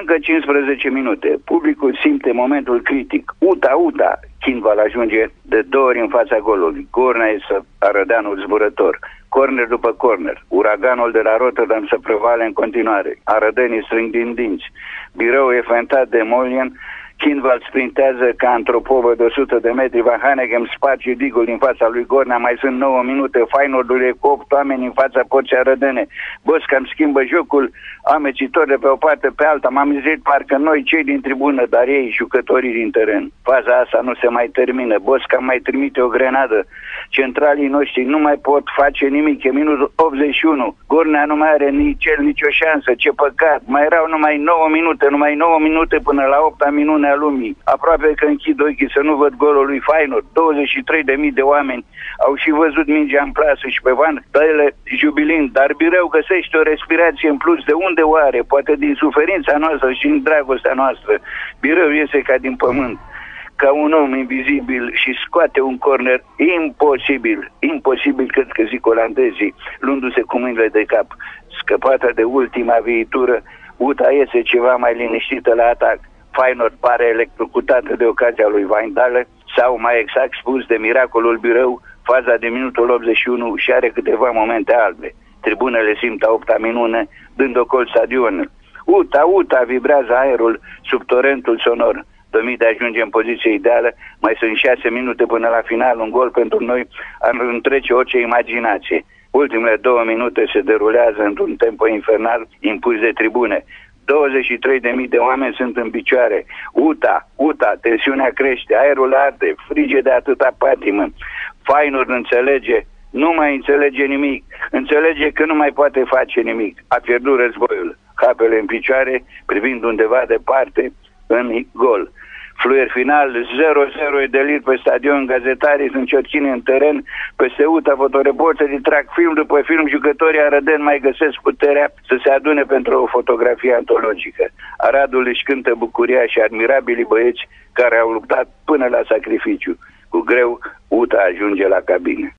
Încă 15 minute. Publicul simte momentul critic. Uta, Kindval ajunge de 2 ori în fața golului. Cornea este Arădeanul zburător. Corner după corner. Uraganul de la Rotterdam se prevale în continuare. Arădenii strâng din dinți. Birău e fentat de Molien. Kindval sprintează ca într-o povă de 100 de metri. Van Hanegem sparge digul din fața lui Gornea. Mai sunt 9 minute. Feyenoordul e cu 8 oameni în fața porții arădene. Bosca îmi schimbă jocul amecitor de pe o parte pe alta. M-am zis parcă noi cei din tribună, dar ei jucătorii din teren. Faza asta nu se mai termină. Bosca mai trimite o grenadă. Centralii noștri nu mai pot face nimic. E minutul 81. Gornea nu mai are nici el nicio șansă. Ce păcat. Mai erau numai 9 minute până la 8-a minune a lumii. Aproape că închid ochii să nu văd golul lui Feyenoord. 23.000 de oameni au și văzut mingea în plasă și pe Van Tăile jubilind, dar Birău găsește o respirație în plus. De unde oare? Poate din suferința noastră și din dragostea noastră. Birău iese ca din pământ, ca un om invizibil și scoate un corner imposibil, cred că zic olandezii, luându-se cu mâinile de cap. Scăpată de ultima viitură, Uta iese ceva mai liniștită la atac. Feyenoord pare electrocutată de ocazia lui Wijndal sau, mai exact spus, de miracolul Birău. Faza de minutul 81 și are câteva momente albe. Tribunele simt a 8-a minune, dând ocol stadionul. Uta, vibrează aerul sub torentul sonor. Domide ajunge în poziție ideală. Mai sunt 6 minute până la final. Un gol pentru noi ar întrece orice imaginație. Ultimele 2 minute se derulează într-un tempo infernal impus de tribune. 23.000 de oameni sunt în picioare. Uta, tensiunea crește, aerul arde, frige de atâta patimă. Feyenoord înțelege, nu mai înțelege nimic. Înțelege că nu mai poate face nimic. A pierdut războiul. Capele în picioare, privind undeva departe, în gol. Fluier final, 0-0 e delir pe stadion, gazetarii sunt ciorchini în teren, peste Uta fotoreporterii trag film după film, jucătorii arădeni mai găsesc puterea să se adune pentru o fotografie antologică. Aradul își cântă bucuria și admirabilii băieți care au luptat până la sacrificiu. Cu greu, Uta ajunge la cabine.